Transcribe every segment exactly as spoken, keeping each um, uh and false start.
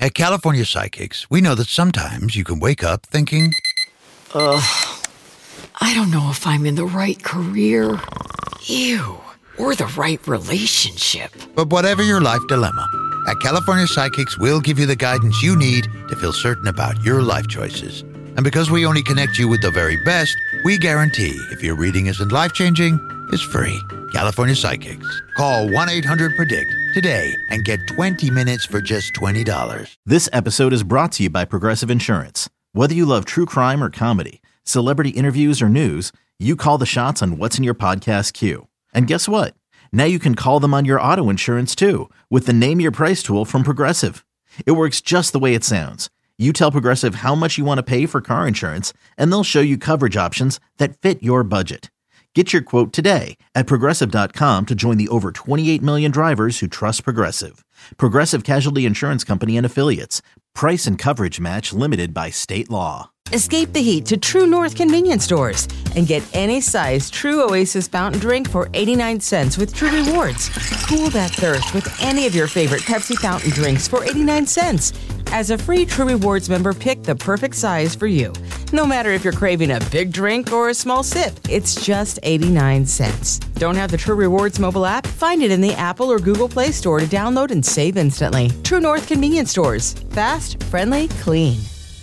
At California Psychics, we know that sometimes you can wake up thinking, ugh, I don't know if I'm in the right career, ew, or the right relationship. But whatever your life dilemma, at California Psychics, we'll give you the guidance you need to feel certain about your life choices. And because we only connect you with the very best, we guarantee if your reading isn't life-changing, it's free. California Psychics. Call one eight hundred predict today and get twenty minutes for just twenty dollars. This episode is brought to you by Progressive Insurance. Whether you love true crime or comedy, celebrity interviews or news, you call the shots on what's in your podcast queue. And guess what? Now you can call them on your auto insurance too with the Name Your Price tool from Progressive. It works just the way it sounds. You tell Progressive how much you want to pay for car insurance, and they'll show you coverage options that fit your budget. Get your quote today at Progressive dot com to join the over twenty-eight million drivers who trust Progressive. Progressive Casualty Insurance Company and Affiliates. Price and coverage match limited by state law. Escape the heat to True North convenience stores and get any size True Oasis fountain drink for eighty-nine cents with True Rewards. Cool that thirst with any of your favorite Pepsi fountain drinks for eighty-nine cents. As a free True Rewards member, pick the perfect size for you. No matter if you're craving a big drink or a small sip, it's just eighty-nine cents. Don't have the True Rewards mobile app? Find it in the Apple or Google Play Store to download and save instantly. True North convenience stores. Fast, friendly, clean.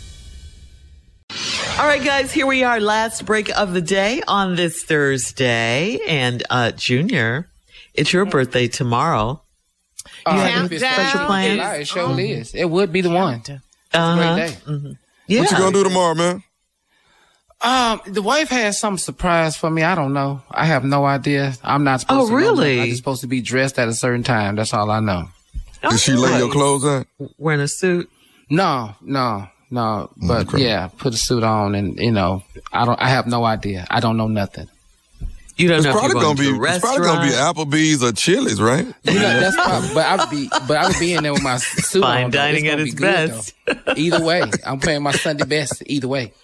All right, guys, here we are. Last break of the day on this Thursday. And, uh, Junior, it's your birthday tomorrow. You uh, have any special plans? It sure oh. is. It would be the one. Uh-huh. Great day. Mm-hmm. Yeah. What you gonna do tomorrow, man? Um, the wife has some surprise for me. I don't know. I have no idea. I'm not supposed oh, to really? know. I'm just supposed to be dressed at a certain time. That's all I know. Did oh, she lay your clothes on? Wearing a suit? No, no. No, but okay. yeah, put a suit on, and you know, I don't. I have no idea. I don't know nothing. You don't it's know. Probably if you're gonna going be. to It's probably gonna be Applebee's or Chili's, right? You know, that's probably. But I would be. But I would be in there with my suit Fine on. dining at its good, best. Though. Either way, I'm playing my Sunday best. Either way.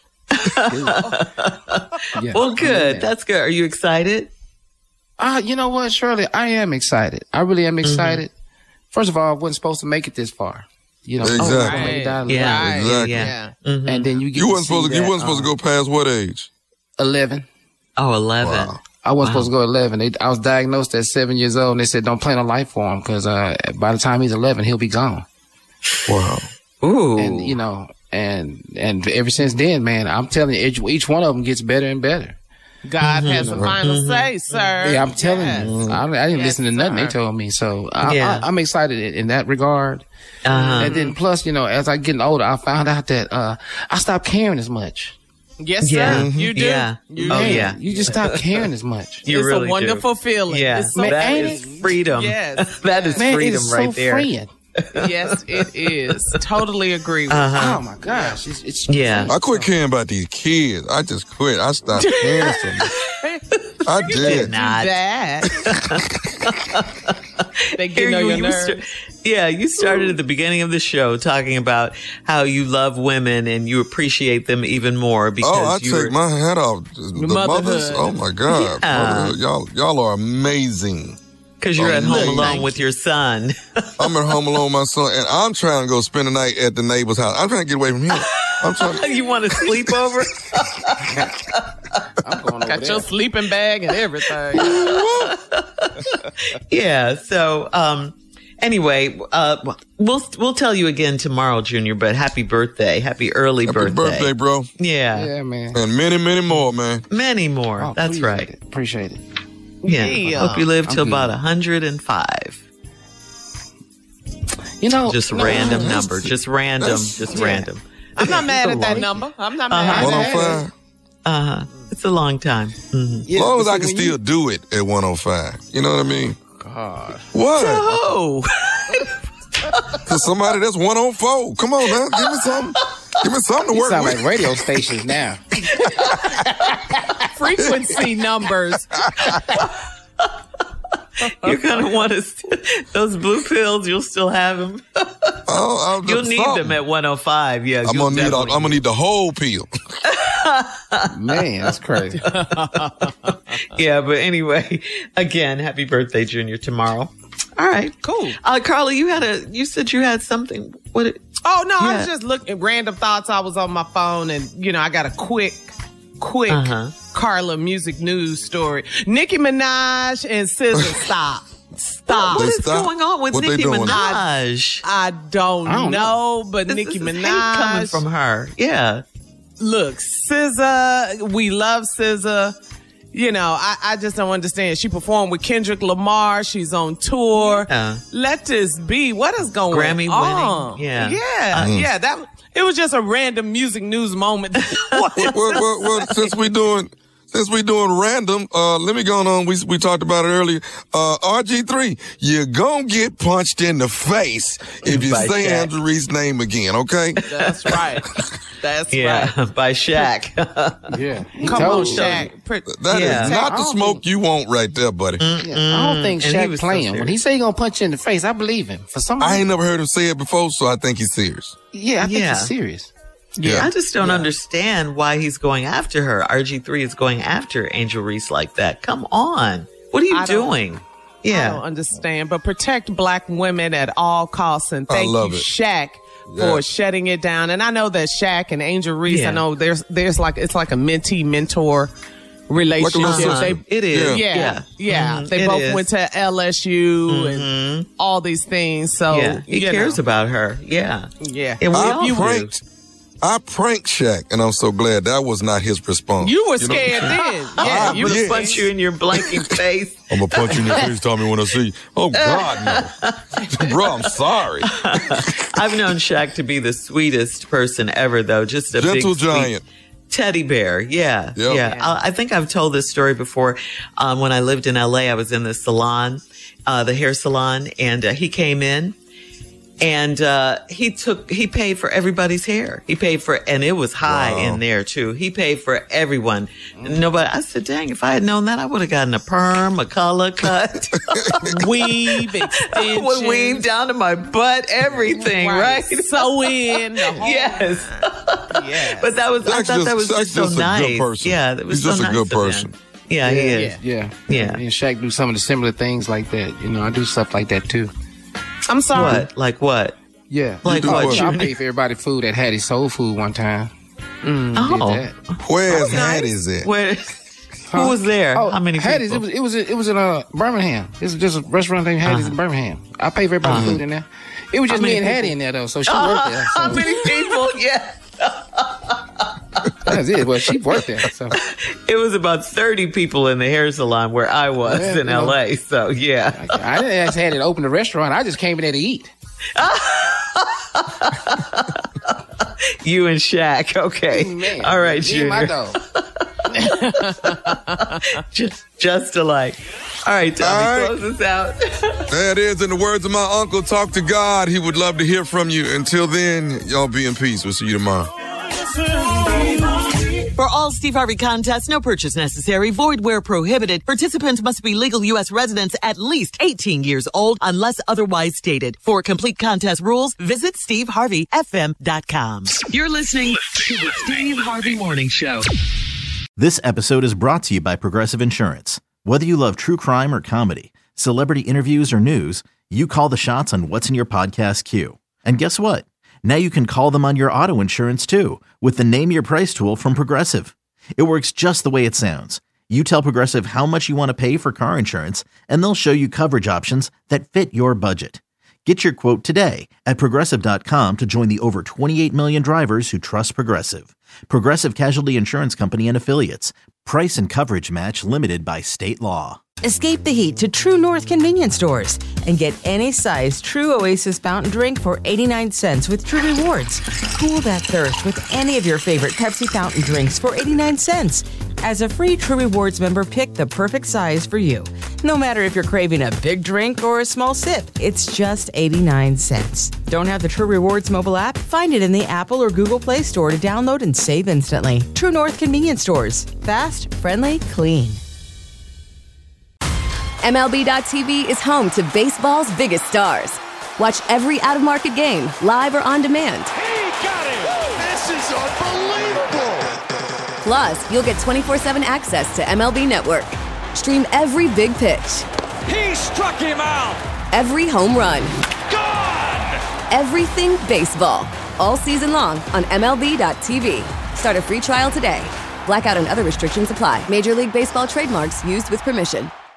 Yeah. Well, good. That's good. Are you excited? Uh, you know what, Shirley? I am excited. I really am excited. Mm-hmm. First of all, I wasn't supposed to make it this far. You know, exactly. oh, right. Yeah, yeah, exactly. Yeah. Mm-hmm. And then you get you to wasn't supposed to. that, You wasn't supposed um, to go past what age? Eleven. Oh, eleven. Wow. I wasn't wow. supposed to go eleven. They, I was diagnosed at seven years old, and they said don't plan a life for him because uh, by the time he's eleven, he'll be gone. Wow. Ooh. And you know, and and ever since then, man, I'm telling you, each, each one of them gets better and better. God mm-hmm. has the final mm-hmm. say, sir. Yeah, I'm telling yes. you. I, I didn't yes, listen to nothing sir. They told me. So I, yeah. I, I'm excited in, in that regard. Uh-huh. And then plus, you know, as I getting older, I found out that uh, I stopped caring as much. Yes, yeah. sir. You do. Yeah. You oh, do. yeah. You just stop caring as much. You it's really a wonderful do. feeling. Yeah. It's so man, that is freedom. Yes. that is man, freedom it's right so there. Freeing. Yes, it is. Totally agree with uh-huh. you. Oh my gosh. It's, it's yeah. I quit caring about these kids. I just quit. I stopped caring so much. I did. did not. That. They get on you, your you nerves. St- yeah, you started at the beginning of the show talking about how you love women and you appreciate them even more because oh, I you take were, my hat off. The mothers, oh my God, yeah. Motherhood, y'all, y'all are amazing. Because you're amazing. at home alone with your son. I'm at home alone with my son, and I'm trying to go spend the night at the neighbor's house. I'm trying to get away from him. I'm trying to- You want to sleep over? I'm going over Got there. your sleeping bag and everything. Yeah. So, um, anyway, uh, we'll we'll tell you again tomorrow, Junior. But happy birthday, happy early Happy birthday, birthday, bro. Yeah. Yeah, man. And many, many more, man. Many more. Oh, That's right. It. Appreciate it. Yeah. Yeah. Hope you live till I'm about good. one hundred and five. You know, Just no, random that's- number. Just random. Just yeah. random. I'm not mad at that long. number. I'm not Uh-huh. mad one at oh that. five. Uh huh. It's a long time. Mm-hmm. Yeah, As long but as I see, can when still you- do it at one oh five. You know what I mean? God. What? Oh. Cause somebody that's one oh four. Come on now, give me something. Give me something to You work sound with. like radio stations now. Frequency numbers. You're gonna want to those blue pills. You'll still have them. Oh, You'll need something. them at one oh five. Yeah, I'm you'll gonna need. A, I'm definitely gonna need the whole pill. Man, that's crazy. Yeah, but anyway, again, happy birthday, Junior, tomorrow. All right. Cool. Uh, Carla, you had a, you said you had something. What? It, Oh, no, I Yeah. was just looking at random thoughts. I was on my phone and, you know, I got a quick, quick Uh-huh. Carla music news story. Nicki Minaj and S Z A, stop. Stop. what is Stop. going on with What they Nicki doing? Minaj? I don't, I don't know, but This Nicki is hate Minaj. coming from her. Yeah. Look, S Z A, we love S Z A. You know, I, I just don't understand. She performed with Kendrick Lamar. She's on tour. Yeah. Let this be. What is going Grammy on? winning. Yeah. Yeah. Mm. Yeah. That it was just a random music news moment. well, well, well, well, since we doing since we doing random, uh, let me go on. We we talked about it earlier. Uh, R G three, you're gonna get punched in the face if you By say Shaq. Angela Reese's name again. Okay. That's right. That's Yeah. right. By Shaq. Yeah. He Come told on, you. Shaq. Pre- That Yeah. is not I the don't smoke think- you want right there, buddy. Yeah, I don't think And he Shaq was so playing. serious. When he say he gonna punch you in the face, I believe him. For some I reason, ain't never heard him say it before, so I think he's serious. yeah, I think Yeah. he's serious. Yeah. I just don't understand why he's going after her. R G three is going after Angel Reese like that. Come on. What are you I don't- doing? I Yeah. don't understand, but protect black women at all costs. And I thank love you, it. Shaq, Yeah. for shutting it down. And I know that Shaq and Angel Reese, Yeah. I know there's there's like it's like a mentee mentor relationship. sister. They, It is. yeah, yeah. Yeah. Mhm. They It both is. went to L S U and all these things. So Yeah. He you cares know. about her. Yeah. Yeah, And we I all do. pranked. I pranked Shaq, and I'm so glad that was not his response. you were know? scared then. Yeah, Ah, you I'm were gonna yeah. punch you in your blanking face. I'm gonna punch you in the face, Tommy, when I see you. Oh God, no, bro, I'm sorry. I've known Shaq to be the sweetest person ever, though. Just a Gentle big, sweet giant. teddy bear. Yeah. Yep. Yeah. I, I think I've told this story before. Um, when I lived in L A, I was in the salon, uh, the hair salon, and uh, he came in and uh, he took, he paid for everybody's hair. He paid for, and it was high Wow. in there too. He paid for everyone. Nobody, I said, dang, if I had known that, I would have gotten a perm, a color cut, weave, extension, would weave down to my butt, everything, right? Sew in. The whole, Yes. yes. But that was, I Shaq's thought that just- was Shaq's just so just a good nice. person. Yeah, that was He's so just a nice good of him. person. Yeah, he is. Yeah. Yeah. Me and Shaq do some of the similar things like that. You know, I do stuff like that too. I'm sorry. What? Like what? Yeah. Like do what? what? Yeah, I Junior? paid for everybody food at Hattie's Soul Food one time. Did Oh, that. Where's Hattie's at? where? Who was there? Oh, How many Hattie's, people? it was it was it was in uh, Birmingham. This is just a restaurant named Hattie's in Birmingham. I paid for everybody's food in there. It was just many me and people? Hattie in there though, so she worked there. How So many people? Yeah. that's it. Well, she worked there. So It was about thirty people in the hair salon where I was Yeah, in you know. L A. So yeah. I didn't ask Hattie to open the restaurant. I just came in there to eat. You and Shaq. Okay. Man, All right, me and my Junior. dog. Just, just alike. All right, Tommy, All right. close us out. There it is. In the words of my uncle, talk to God. He would love to hear from you. Until then, y'all be in peace. We'll see you tomorrow. For all Steve Harvey contests, no purchase necessary, void where prohibited. Participants must be legal U S residents at least eighteen years old unless otherwise stated. For complete contest rules, visit steve harvey f m dot com. You're listening to the Steve Harvey Morning Show. This episode is brought to you by Progressive Insurance. Whether you love true crime or comedy, celebrity interviews or news, you call the shots on what's in your podcast queue. And guess what? Now you can call them on your auto insurance too with the Name Your Price tool from Progressive. It works just the way it sounds. You tell Progressive how much you want to pay for car insurance, and they'll show you coverage options that fit your budget. Get your quote today at progressive dot com to join the over twenty-eight million drivers who trust Progressive. Progressive Casualty Insurance Company and Affiliates. Price and coverage match limited by state law. Escape the heat to True North convenience stores and get any size True Oasis fountain drink for eighty-nine cents with True Rewards. Cool that thirst with any of your favorite Pepsi fountain drinks for eighty-nine cents. As a free True Rewards member, pick the perfect size for you. No matter if you're craving a big drink or a small sip, it's just eighty-nine cents. Don't have the True Rewards mobile app? Find it in the Apple or Google Play Store to download and save instantly. True North convenience stores. Fast, friendly, clean. M L B dot T V is home to baseball's biggest stars. Watch every out-of-market game, live or on demand. He got it! This is unbelievable! Plus, you'll get twenty-four seven access to M L B Network. Stream every big pitch, He struck him out! every home run. Gone! Everything baseball. All season long on M L B dot T V. Start a free trial today. Blackout and other restrictions apply. Major League Baseball trademarks used with permission.